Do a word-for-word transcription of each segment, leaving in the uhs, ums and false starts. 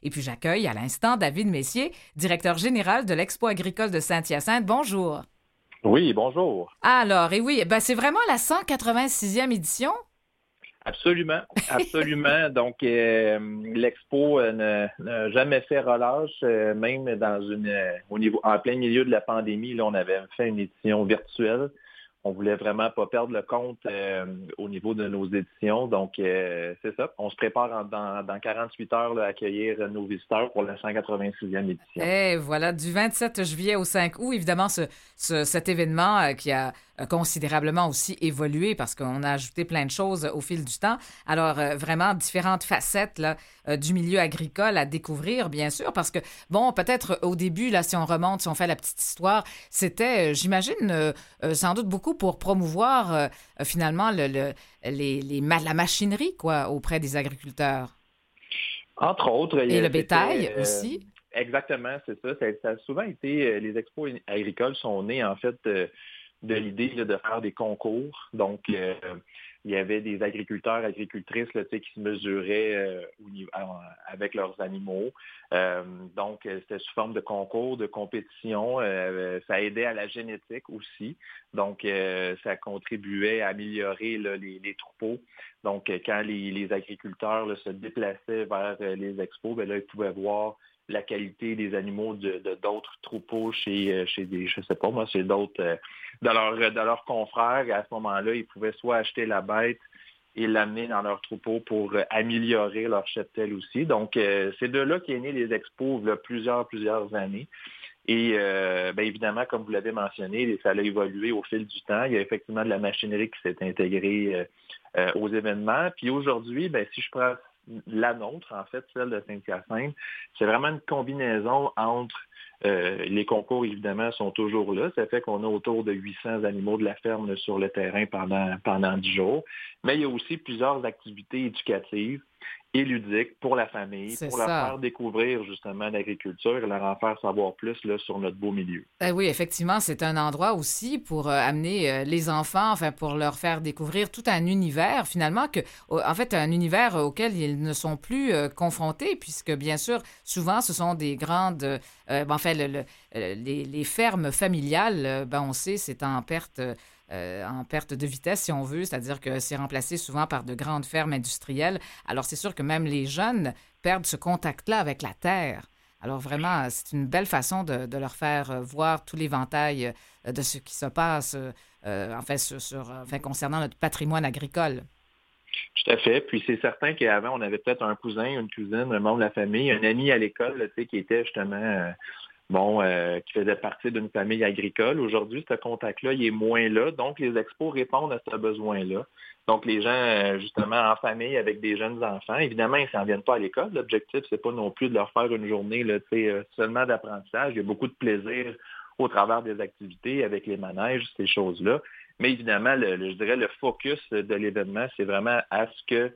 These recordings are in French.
Et puis j'accueille à l'instant David Messier, directeur général de l'Expo agricole de Saint-Hyacinthe. Bonjour. Oui, bonjour. Alors, et oui, ben c'est vraiment la cent quatre-vingt-sixième édition? Absolument, absolument. Donc, euh, l'expo euh, n'a jamais fait relâche, euh, même dans une, euh, au niveau, en plein milieu de la pandémie, là, on avait fait une édition virtuelle. On voulait vraiment pas perdre le compte euh, au niveau de nos éditions. Donc, euh, c'est ça. On se prépare en- dans, dans quarante-huit heures là, à accueillir nos visiteurs pour la cent quatre-vingt-sixième édition. Et voilà, du vingt-sept juillet au cinq août, évidemment, ce, ce- cet événement euh, qui a euh, considérablement aussi évolué parce qu'on a ajouté plein de choses au fil du temps. Alors, euh, vraiment, différentes facettes là, euh, du milieu agricole à découvrir, bien sûr, parce que, bon, peut-être au début, là, si on remonte, si on fait la petite histoire, c'était, euh, j'imagine, euh, euh, sans doute beaucoup pour promouvoir euh, euh, finalement le, le- les, les ma- la machinerie, quoi, auprès des agriculteurs. Entre autres, il y Et a- le bétail c'était euh, aussi. exactement, c'est ça. Ça, ça a souvent été, euh, les expos agricoles sont nés en fait euh, de l'idée là, de faire des concours. Donc, euh, il y avait des agriculteurs, agricultrices là, tu sais, qui se mesuraient euh, au niveau- en- avec leurs animaux. Euh, donc, euh, c'était sous forme de concours, de compétition. Euh, ça aidait à la génétique aussi. Donc, euh, ça contribuait à améliorer là, les, les troupeaux. Donc, euh, quand les, les agriculteurs là, se déplaçaient vers euh, les expos, ben là, ils pouvaient voir la qualité des animaux de, de d'autres troupeaux chez, euh, chez des, je sais pas moi, chez d'autres, euh, de, leurs, de leurs confrères. Et à ce moment-là, ils pouvaient soit acheter la bête et l'amener dans leur troupeau pour euh, améliorer leur cheptel aussi. Donc, euh, c'est de là qu'est né les expos, là, plusieurs, plusieurs années. Et euh, bien évidemment, comme vous l'avez mentionné, ça a évolué au fil du temps. Il y a effectivement de la machinerie qui s'est intégrée euh, euh, aux événements. Puis aujourd'hui, ben, si je prends la nôtre, en fait, celle de Saint-Hyacinthe, c'est vraiment une combinaison entre euh, les concours, évidemment, sont toujours là. Ça fait qu'on a autour de huit cents animaux de la ferme sur le terrain pendant, pendant dix jours. Mais il y a aussi plusieurs activités éducatives et ludiques pour la famille, C'est pour leur ça. faire découvrir justement l'agriculture et leur en faire savoir plus là, sur notre beau milieu. Ben oui, effectivement, c'est un endroit aussi pour euh, amener euh, les enfants, enfin pour leur faire découvrir tout un univers finalement que, au- en fait, un univers auquel ils ne sont plus euh, confrontés, puisque bien sûr, souvent, ce sont des grandes, euh, ben, enfin, le- le- euh, les, les fermes familiales, euh, ben on sait, c'est en perte. euh, en perte de vitesse, si on veut, c'est-à-dire que c'est remplacé souvent par de grandes fermes industrielles. Alors, c'est sûr que même les jeunes perdent ce contact-là avec la terre. Alors vraiment, c'est une belle façon de, de leur faire euh, voir tout l'éventail euh, de ce qui se passe, euh, euh, en fait, sur, sur, euh, enfin, concernant notre patrimoine agricole. Tout à fait. Puis c'est certain qu'avant, on avait peut-être un cousin, une cousine, un membre de la famille, un ami à l'école, là, tu sais, qui était justement euh, bon, euh, qui faisait partie d'une famille agricole. Aujourd'hui, ce contact-là, il est moins là. Donc, les expos répondent à ce besoin-là. Donc, les gens, euh, justement, en famille avec des jeunes enfants, évidemment, ils ne s'en viennent pas à l'école. L'objectif, c'est pas non plus de leur faire une journée là, tu sais, euh, seulement d'apprentissage. Il y a beaucoup de plaisir au travers des activités avec les manèges, ces choses-là. Mais évidemment, le, le- je dirais le focus de l'événement, c'est vraiment à ce que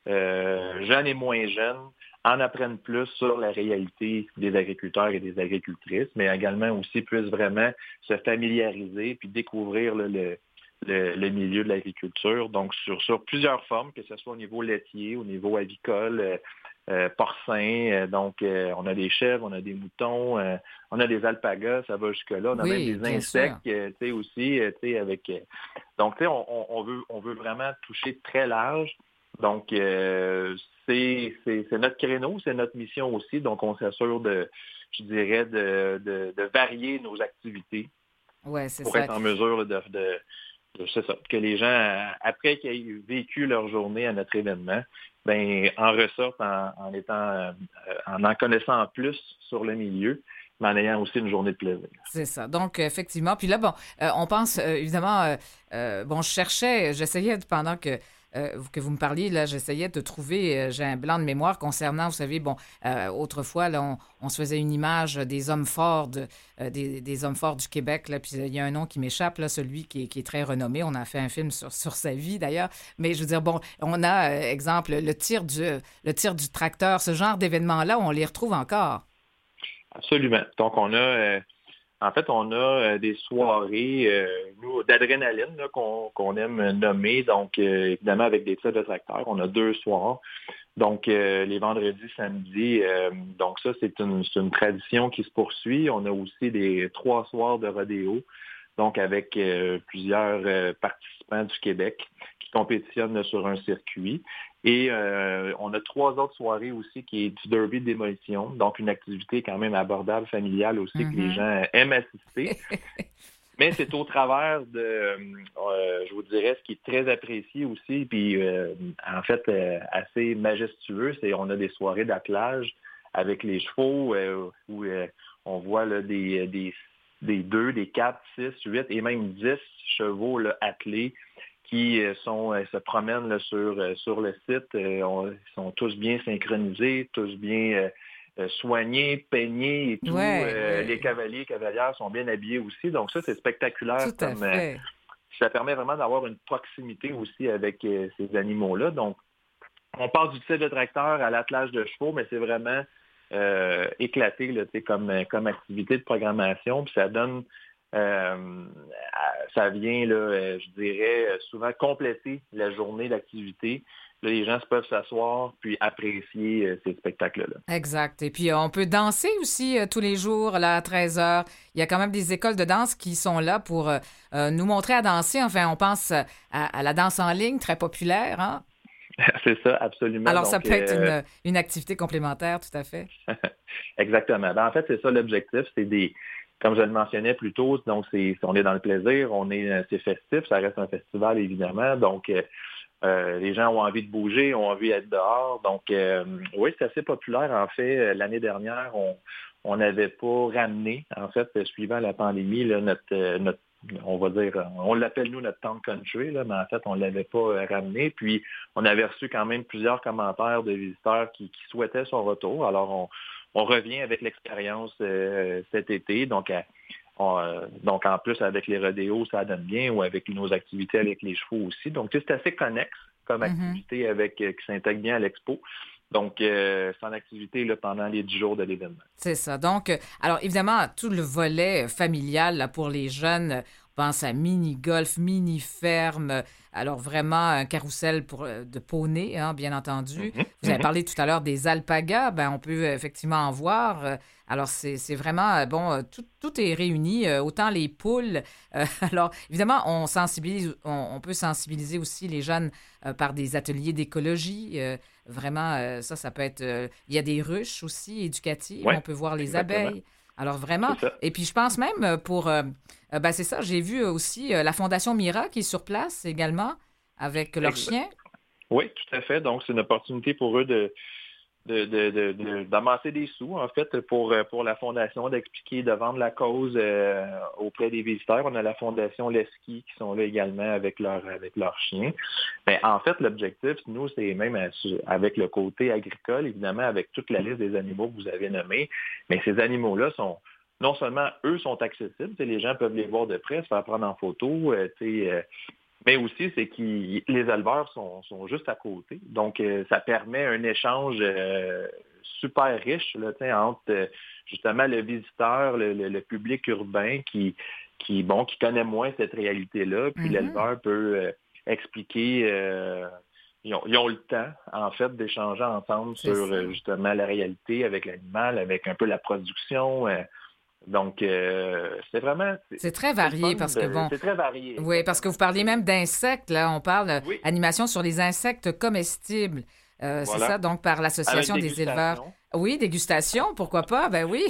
euh, jeunes et moins jeunes en apprennent plus sur la réalité des agriculteurs et des agricultrices, mais également aussi puissent vraiment se familiariser puis découvrir là, le, le, le milieu de l'agriculture. Donc, sur, sur plusieurs formes, que ce soit au niveau laitier, au niveau avicole, euh, euh, porcin. Euh, donc, euh, on a des chèvres, on a des moutons, euh, on a des alpagas, ça va jusque-là. On a même Oui, des bien insectes, sûr. euh, tu sais, aussi, euh, tu sais, avec... euh, donc, tu sais, on, on, on veut, on veut vraiment toucher très large. Donc, euh, c'est, c'est, c'est notre créneau, c'est notre mission aussi. Donc, on s'assure de, je dirais, de, de, de varier nos activités Ouais, c'est pour ça. être en mesure de, de, de- c'est ça, que les gens, après qu'ils aient vécu leur journée à notre événement, ben, en ressortent en, en étant, euh, en en connaissant plus sur le milieu, mais en ayant aussi une journée de plaisir. C'est ça. Donc, effectivement. Puis là, bon, euh, on pense euh, évidemment, euh, euh, bon, je cherchais, j'essayais de- pendant que, euh, vous- que vous me parliez, là, j'essayais de trouver, euh, j'ai un blanc de mémoire concernant, vous savez, bon, euh, autrefois, là, on, on se faisait une image des hommes forts, de, euh, des, des hommes forts du Québec, là, puis euh, il y a un nom qui m'échappe, là, celui qui est, qui est très renommé. On a fait un film sur, sur sa vie, d'ailleurs. Mais je veux dire, bon, on a, euh, exemple, le tir du, le tir du tracteur, ce genre d'événements-là, on les retrouve encore. Absolument. Donc, on a, euh, en fait, on a euh, des soirées, euh, nous, d'adrénaline là, qu'on, qu'on aime nommer. Donc, euh, évidemment, avec des tirs de tracteur, on a deux soirs. Donc, euh, les vendredis, samedis. Euh, donc, ça, c'est une, c'est une tradition qui se poursuit. On a aussi des trois soirs de rodéo, donc avec euh, plusieurs euh, participants du Québec qui compétitionnent là, sur un circuit. Et euh, on a trois autres soirées aussi qui est du derby de démolition, donc une activité quand même abordable, familiale aussi, que les Mhm. gens aiment assister. Mais c'est au travers de, euh, je vous dirais, ce qui est très apprécié aussi, puis euh, en fait euh, assez majestueux, c'est on a des soirées d'attelage avec les chevaux euh, où euh, on voit là, des, des, des deux, des quatre, six, huit et même dix chevaux là, attelés qui euh, sont euh, se promènent là, sur, euh, sur le site. Euh, on- ils sont tous bien synchronisés, tous bien euh, euh, soignés, peignés et tout. Ouais, Euh, les ouais, cavaliers et cavalières sont bien habillés aussi. Donc ça, c'est spectaculaire tout à comme euh, fait. ça permet vraiment d'avoir une proximité aussi avec euh, ces animaux-là. Donc, on passe du type de tracteur à l'attelage de chevaux, mais c'est vraiment euh, éclaté là, tu sais, comme, comme activité de programmation. Puis ça donne, euh, ça vient, là, euh, je dirais, souvent compléter la journée d'activité. Là, les gens peuvent s'asseoir puis apprécier euh, ces spectacles-là. Exact. Et puis, euh, on peut danser aussi euh, tous les jours, là, à treize heures. Il y a quand même des écoles de danse qui sont là pour euh, euh, nous montrer à danser. Enfin, on pense euh, à, à la danse en ligne, très populaire, hein? C'est ça, absolument. Alors, ça Donc, peut être euh, une, une activité complémentaire, tout à fait. exactement. Ben, en fait, c'est ça l'objectif. C'est des, comme je le mentionnais plus tôt, donc c'est, on est dans le plaisir, on est, c'est festif, ça reste un festival évidemment. Donc, euh, euh, les gens ont envie de bouger, ont envie d'être dehors. Donc, euh, oui, c'est assez populaire. En fait, euh, l'année dernière, on on n'avait pas ramené, en fait, euh, suivant la pandémie, là, notre, euh, notre, on va dire, euh, on l'appelle nous notre town country, là, mais en fait, on ne l'avait pas euh, ramené. Puis, on avait reçu quand même plusieurs commentaires de visiteurs qui, qui souhaitaient son retour. Alors, on, on revient avec l'expérience euh, cet été. Donc, à, on, euh, donc, en plus, avec les rodéos, ça donne bien, ou avec nos activités avec les chevaux aussi. Donc, tu sais, c'est assez connexe comme Mhm. activité avec euh, qui s'intègre bien à l'expo. Donc, euh, c'est en activité là, pendant les dix jours de l'événement. C'est ça. Donc, euh, alors évidemment, tout le volet euh, familial là, pour les jeunes, euh, on pense à mini-golf, mini-ferme, euh, alors vraiment un carrousel pour, euh, de poney, hein, bien entendu. Mhm, Vous avez mhm. parlé tout à l'heure des alpagas, ben, on peut euh, effectivement en voir. euh, alors, c'est c'est vraiment, euh, bon, euh, tout, tout est réuni, euh, autant les poules. euh, alors, évidemment, on sensibilise, on, on peut sensibiliser aussi les jeunes euh, par des ateliers d'écologie. euh, Vraiment, euh, ça, ça peut être... euh, il y a des ruches aussi éducatives, Oui, on peut voir les exactement. abeilles. Alors vraiment, C'est ça. et puis je pense même euh, pour... euh, euh, ben c'est ça, j'ai vu euh, aussi euh, la Fondation Mira qui est sur place également avec leurs Ex- chiens. Oui, tout à fait. Donc, c'est une opportunité pour eux de, de, de, de- de- d'amasser des sous, en fait, pour, euh, pour la Fondation, d'expliquer, de vendre la cause euh, auprès des visiteurs. On a la Fondation Leski qui sont là également avec leur avec leurs chiens. Mais en fait, l'objectif, nous, c'est même à- avec le côté agricole, évidemment, avec toute la liste des animaux que vous avez nommés, mais ces animaux-là sont non seulement eux sont accessibles, tu sais, les gens peuvent les voir de près, se faire prendre en photo, euh, tu sais, euh, mais aussi, c'est que les éleveurs sont, sont juste à côté. Donc, euh, ça permet un échange euh, super riche là, tu sais, entre euh, justement le visiteur, le, le- le public urbain qui, qui, bon, qui connaît moins cette réalité-là, puis Mhm. l'éleveur peut euh, expliquer. Euh, ils ont, ils ont le temps, en fait, d'échanger ensemble sur C'est ça. euh, justement la réalité avec l'animal, avec un peu la production. euh. donc, euh, c'est vraiment, c'est C'est très c'est le varié fun, parce que de- bon, c'est très varié, oui, parce que exactement. vous parliez C'est- même d'insectes, là, on parle euh, Oui, animation sur les insectes comestibles. Euh, c'est ça, voilà. donc par Avec l'Association des éleveurs. dégustation. Oui, dégustation, pourquoi pas? Ben oui.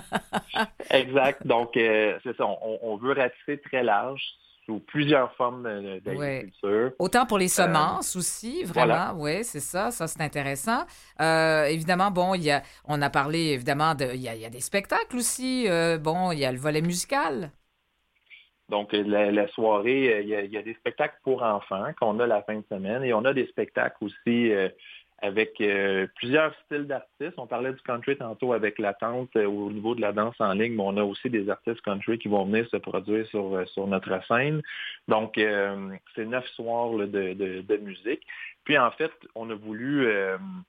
Exact. Donc, euh, c'est ça. On, on veut ratisser très large sous plusieurs formes de- Oui. d'agriculture. Autant pour les Euh, semences aussi, voilà. vraiment, oui, c'est ça, ça c'est intéressant. Euh, évidemment, bon, il y a, on a parlé évidemment de, il y a, il y a des spectacles aussi, euh, bon, il y a le volet musical. Donc, euh, la, la soirée, euh, il y, a, il y a des spectacles pour enfants qu'on a la fin de semaine et on a des spectacles aussi euh, avec euh, plusieurs styles d'artistes. On parlait du country tantôt avec la tente euh, au niveau de la danse en ligne, mais on a aussi des artistes country qui vont venir se produire sur, euh, sur notre scène. Donc, euh, c'est neuf soirs là, de, de, de musique. Puis, en fait, on a voulu... euh,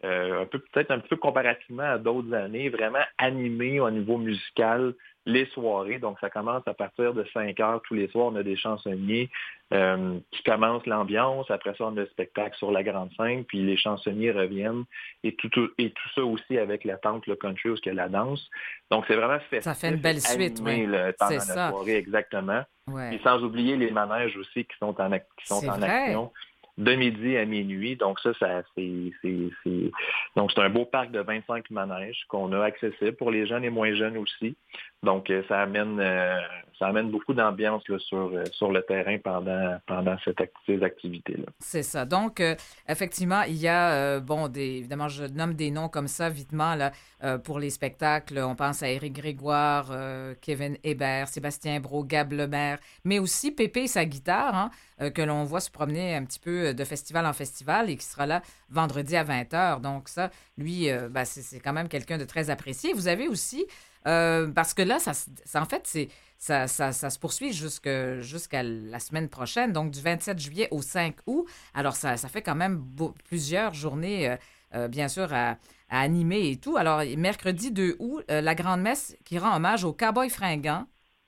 euh, un peu peut-être un petit peu comparativement à d'autres années, vraiment animé au niveau musical les soirées. Donc, ça commence à partir de cinq heures tous les soirs. On a des chansonniers euh, qui commencent l'ambiance. Après ça, on a le spectacle sur la grande scène, puis les chansonniers reviennent. Et tout, tout, et tout ça aussi avec la tente, le country, où il y a la danse. Donc, c'est vraiment Ça fait une festif belle et suite, animé oui. là, C'est pendant la ça. soirée, exactement. Ouais. Et sans oublier les manèges aussi qui sont en, ac- qui sont C'est en vrai. action de midi à minuit. Donc ça, ça c'est, c'est, c'est... Donc c'est un beau parc de vingt-cinq manèges qu'on a accessible pour les jeunes et moins jeunes aussi. Donc euh, ça amène euh, ça amène beaucoup d'ambiance là, sur, euh, sur le terrain pendant, pendant cette act- ces activités-là. C'est ça. Donc, euh, effectivement, il y a, euh, bon, des, évidemment, je nomme des noms comme ça, vitement, là, euh, pour les spectacles. On pense à Éric Grégoire, euh, Kevin Hébert, Sébastien Brault, Gab Lemaire, mais aussi Pépé et sa guitare, hein, euh, que l'on voit se promener un petit peu de festival en festival et qui sera là vendredi à vingt heures. Donc, ça, lui, euh, ben, c'est, c'est quand même quelqu'un de très apprécié. Vous avez aussi, euh, parce que là, ça, ça en fait, c'est Ça, ça, ça se poursuit jusque, jusqu'à la semaine prochaine, donc du vingt-sept juillet au cinq août. Alors, ça, ça fait quand même beau- plusieurs journées, euh, euh, bien sûr, à, à animer et tout. Alors, mercredi deux août, euh, la grande messe qui rend hommage aux Cowboys fringants.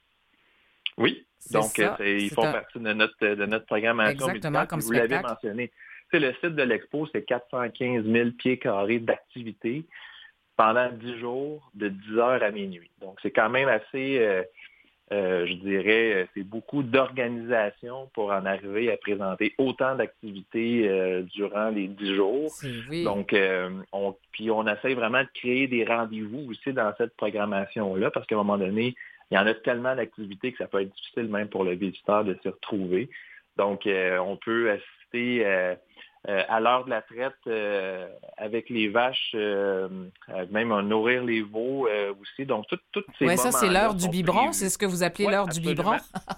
Oui, C'est donc euh, ça. c'est- ils C'est font un, partie de notre, de notre programmation exactement musicale. comme Puis vous l'avez spectacle. mentionné. C'est le site de l'expo, c'est quatre cent quinze mille pieds carrés d'activité pendant dix jours, de dix heures à minuit. Donc, c'est quand même assez, euh, euh, je dirais, euh, c'est beaucoup d'organisation pour en arriver à présenter autant d'activités euh, durant les dix jours. C'est, oui. Donc, euh, on, puis on essaie vraiment de créer des rendez-vous aussi dans cette programmation-là, parce qu'à un moment donné, il y en a tellement d'activités que ça peut être difficile même pour le visiteur de s'y retrouver. Donc, euh, on peut assister euh, euh, à l'heure de la traite euh, avec les vaches, euh, euh, même à nourrir les veaux euh, aussi. Donc, tout- tous ces Oui, ça, c'est moments-là l'heure du sont biberon. C'est prévus. ce que vous appelez Oui, l'heure du biberon? absolument.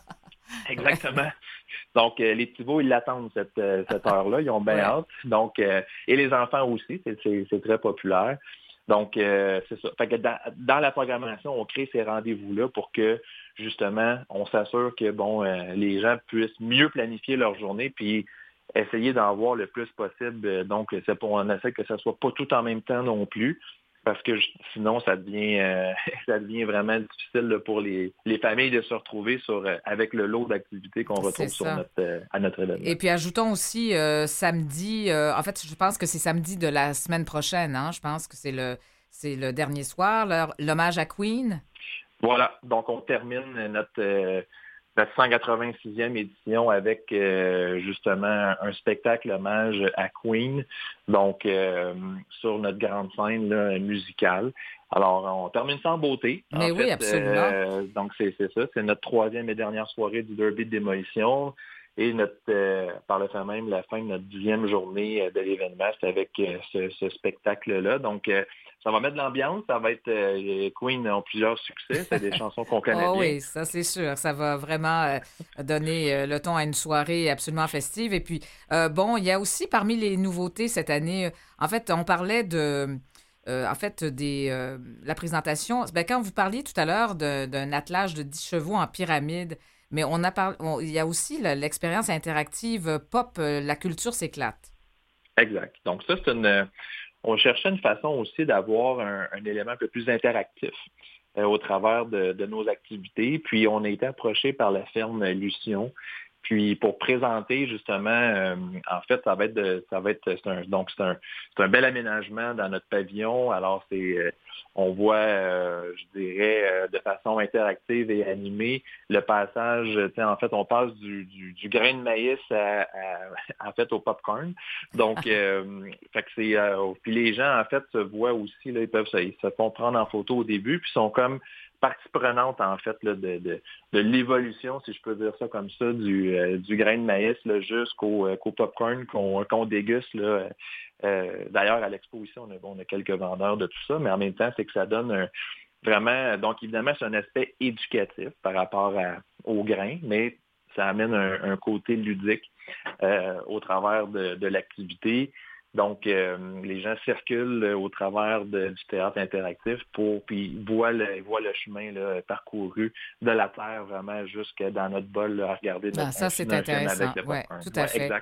Ouais. Exactement. Donc, euh, les petits veaux, ils l'attendent cette, euh, cette heure-là. Ils ont bien Ouais. hâte. Donc, euh, et les enfants aussi, c'est, c'est, c'est très populaire. Donc, euh, c'est ça. Fait que dans, dans la programmation, on crée ces rendez-vous-là pour que, justement, on s'assure que, bon, euh, les gens puissent mieux planifier leur journée, puis essayer d'en voir le plus possible. Donc, c'est pour, on essaie que ça soit pas tout en même temps non plus, parce que sinon, ça devient, euh, ça devient vraiment difficile là, pour les, les familles de se retrouver sur, euh, avec le lot d'activités qu'on C'est retrouve sur ça. notre, euh, à notre événement. Et puis ajoutons aussi euh, samedi, euh, en fait, je pense que c'est samedi de la semaine prochaine, hein? Je pense que c'est le, c'est le dernier soir, l'heure- l'hommage à Queen. Voilà, donc on termine notre, euh, notre cent quatre-vingt-sixième édition avec euh, justement un spectacle hommage à Queen, donc euh, sur notre grande scène là, musicale. Alors, on termine ça en beauté. En Mais oui, fait, absolument. euh, donc c'est, c'est ça, c'est notre troisième et dernière soirée du Derby de démolition. Et notre, euh, par le fait même, la fin de notre dixième journée euh, de l'événement, c'est avec euh, ce, ce spectacle-là. Donc, euh, ça va mettre de l'ambiance. Ça va être euh, Queen ont plusieurs succès. C'est des chansons qu'on connaît Oh bien. oui, ça c'est sûr. Ça va vraiment euh, donner euh, le ton à une soirée absolument festive. Et puis, euh, bon, il y a aussi parmi les nouveautés cette année, euh, en fait, on parlait de, euh, en fait, des, euh, la présentation. Ben, quand vous parliez tout à l'heure de- d'un attelage de dix chevaux en pyramide, mais on a parlé, on- il y a aussi la- l'expérience interactive euh, pop, euh, La culture s'éclate. Exact. Donc, ça, c'est une. On cherchait une façon aussi d'avoir un, un élément un peu plus interactif euh, au travers de, de nos activités. Puis, on a été approché par la ferme Lucion. Puis pour présenter justement, euh, en fait, ça va être de, ça va être c'est un, donc c'est un, c'est un bel aménagement dans notre pavillon. Alors c'est, euh, on voit, euh, je dirais, euh, de façon interactive et animée le passage. Tu sais, en fait, on passe du, du, du grain de maïs à, à- en fait au popcorn. Donc, euh, fait que c'est, euh, puis les gens en fait se voient aussi là, ils peuvent se, ils se font prendre en photo au début, puis sont comme partie prenante, en fait, là, de, de, de l'évolution, si je peux dire ça comme ça, du, euh, du grain de maïs là, jusqu'au euh, qu'au popcorn qu'on, qu'on déguste. Là. Euh, d'ailleurs, à l'expo ici, on a, on a quelques vendeurs de tout ça, mais en même temps, c'est que ça donne un, vraiment, donc évidemment, c'est un aspect éducatif par rapport à, au grain, mais ça amène un, un côté ludique euh, au travers de, de l'activité. Donc, euh, les gens circulent euh, au travers de, du théâtre interactif pour puis voient le, voient le chemin là, parcouru de la terre vraiment jusque dans notre bol là, à regarder Ah, notre, un, ça, c'est un film avec intéressant. le Oui, popcorn. tout à Ouais, fait. exact.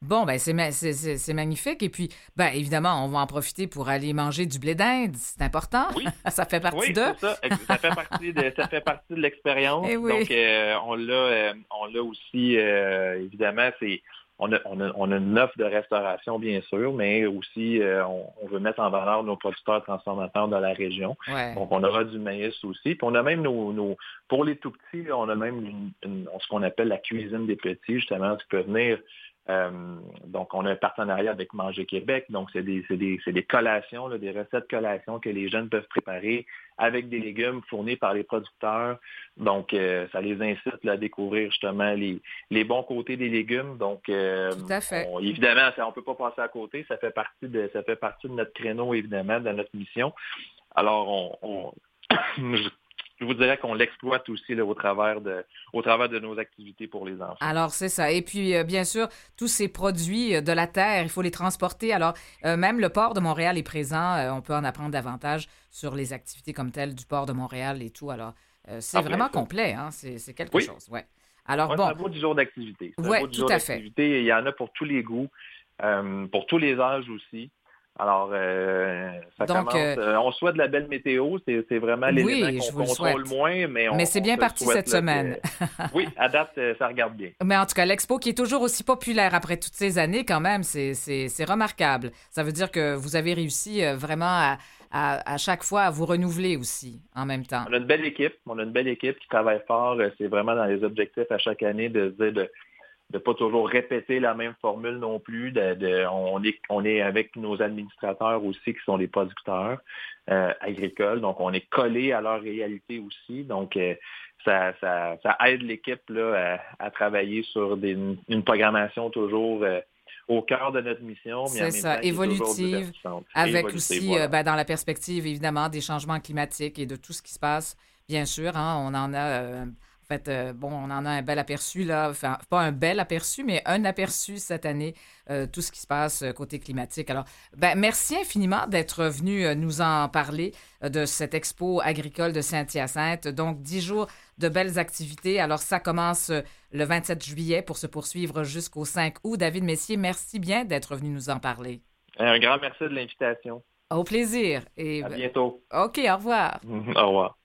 Bon, ben c'est, ma- c'est, c'est- c'est magnifique. Et puis, ben évidemment, on va en profiter pour aller manger du blé d'Inde. C'est important. Oui, Ça fait partie oui, d'eux. c'est ça. Ex- Ça fait partie de, ça fait partie de l'expérience. Eh Donc, oui. euh, on l'a, euh, on l'a aussi, euh, évidemment, c'est, on a, on a, on a une offre de restauration, bien sûr, mais aussi, euh, on, on veut mettre en valeur nos producteurs transformateurs de la région. Ouais. Donc, on aura du maïs aussi. Puis, on a même nos, nos pour les tout petits, là, on a même une, une- ce qu'on appelle la cuisine des petits, justement, qui peut venir. Euh, donc, on a un partenariat avec Manger Québec. Donc, c'est des, c'est des, c'est des collations, là, des recettes collations que les jeunes peuvent préparer avec des légumes fournis par les producteurs. Donc, euh, ça les incite là, à découvrir justement les, les bons côtés des légumes. Donc, euh, Tout à fait. on, évidemment, ça, on ne peut pas passer à côté. Ça fait partie de, ça fait partie de notre créneau, évidemment, de notre mission. Alors, on, on je je vous dirais qu'on l'exploite aussi là, au travers de, au travers de nos activités pour les enfants. Alors, c'est ça. Et puis, euh, bien sûr, tous ces produits euh, de la terre, il faut les transporter. Alors, euh, même le port de Montréal est présent. Euh, on peut en apprendre davantage sur les activités comme telles du port de Montréal et tout. Alors, euh, c'est En plein vraiment ça. complet, hein? C'est, c'est quelque Oui, chose, ouais. Alors, ouais, c'est bon, un beau dix jours d'activité. C'est un ouais, beau dix tout jours à fait. d'activité. Il y en a pour tous les goûts, euh, pour tous les âges aussi. Alors, euh, ça Donc, commence. euh, euh, on souhaite de la belle météo. C'est, c'est vraiment l'élément oui, qu'on je vous le contrôle souhaite. moins, mais Mais on, c'est on bien se le parti souhaite cette là, semaine. que. Oui, à date, euh, ça regarde bien. Mais en tout cas, l'expo qui est toujours aussi populaire après toutes ces années, quand même, c'est, c'est, c'est remarquable. Ça veut dire que vous avez réussi euh, vraiment à, à, à chaque fois à vous renouveler aussi en même temps. On a une belle équipe. On a une belle équipe qui travaille fort. Euh, C'est vraiment dans les objectifs à chaque année de se dire de de pas toujours répéter la même formule non plus. De, de- on, est, on est avec nos administrateurs aussi qui sont les producteurs euh, agricoles. Donc, on est collé à leur réalité aussi. Donc, euh, ça, ça, ça aide l'équipe là, à, à travailler sur des, une programmation toujours euh, au cœur de notre mission, mais en C'est même ça, temps qui est toujours évolutive, divertissante. Et avec évolutive, aussi, euh, voilà. ben, dans la perspective, évidemment, des changements climatiques et de tout ce qui se passe, bien sûr. Hein, on en a, euh, en fait, euh, bon, on en a un bel aperçu, là, enfin, pas un bel aperçu, mais un aperçu cette année, euh, tout ce qui se passe euh, côté climatique. Alors, ben, merci infiniment d'être venu euh, nous en parler euh, de cette expo agricole de Saint-Hyacinthe. Donc, dix jours de belles activités. Alors, ça commence euh, le vingt-sept juillet pour se poursuivre jusqu'au cinq août. David Messier, merci bien d'être venu nous en parler. Un grand merci de l'invitation. Au plaisir. Et À ben, bientôt. OK, au revoir. Au revoir.